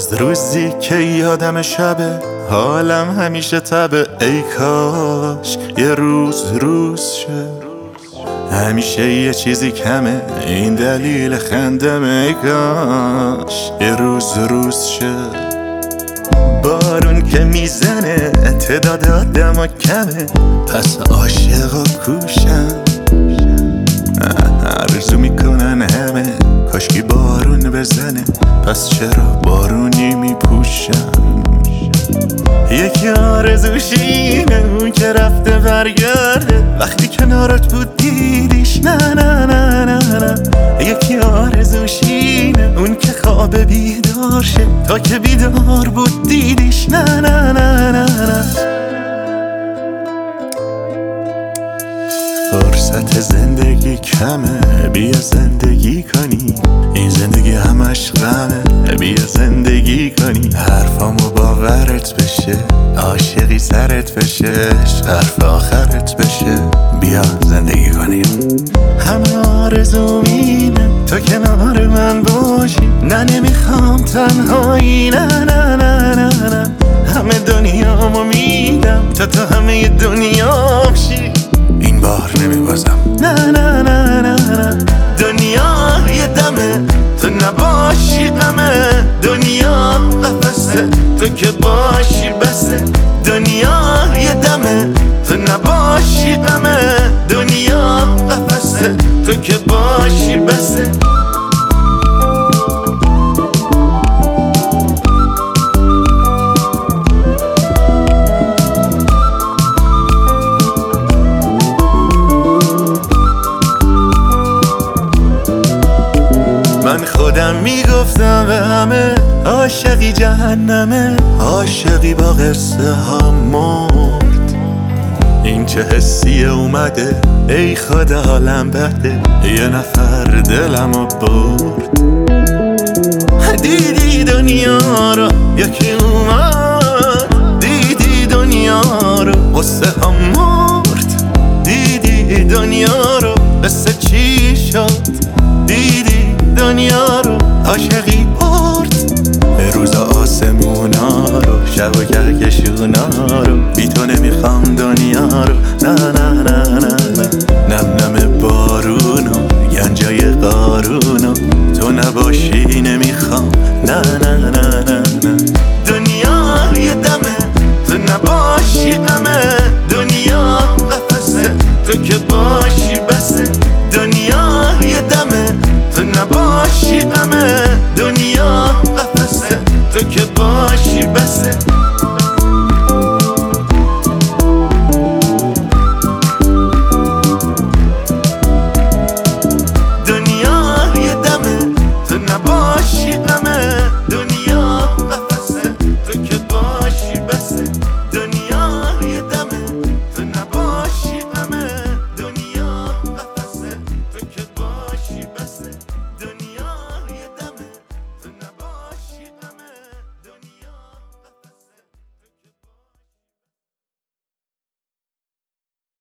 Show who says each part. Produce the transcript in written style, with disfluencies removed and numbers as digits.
Speaker 1: از روزی که یادم شبه حالم همیشه تبه. ای کاش یه روز شه، همیشه یه چیزی کمه، این دلیل خندمه. ای کاش یه روز شه. بارون که میزنه تعداد آدم کمه، پس عاشق و کوشم. آرزو میکنن همه کاشکی بارون بزنه، پس چرا بارونی میپوشم. یکی آرزوش اینه اون که رفته برگرده، وقتی کنارت بود دیدیش نه نه نه نه نه. یکی آرزوش اینه اون که خواب بیدار شه، تا که بیدار بود دیدیش نه نه نه نه نه. فرصت زندگی کمه، بیا زندگی کنی، این زندگی همش غمه. بیا زندگی کنی، حرفامو باورت بشه، عاشقی سرت بشه، حرف آخرت بشه. بیا زندگی کنی. همه آرزوم اینه تو کنار من باشی، نه نمیخوام تنهایی، نه نه نه نه نه. همه دنیامو میدم تا تو همه دنیام شی، این بار نمیبازم. نه نه نه نه نه. دنیا یه دمه تو نباشی غمه، دنیا قفسه تو که باشی بسه. دنیا یه دمه تو نباشی غمه، دنیا قفسه تو که باشی بسه. من خودم میگفتم به همه عاشقی جهنمه، عاشقی با قصه ها مرد. این چه حسیه اومده ای خدا حالم بده، یه نفر دلمو برد. دیدی دنیا رو یکی اومد، دیدی دنیا رو قصه ها مرد. دیدی دنیا رو قصه چی شد، دیدی دنیا رو عاشقی برد. روز آسمونا رو شب و کهکشونا رو، بی تو نمیخوام دنیا رو. نه نه نه نه نه. نم نم بارونو گنجای قارونو، تو نباشی نمیخوام. نه نه نه نه نه. دنیا یه دمه تو نباشی غمه،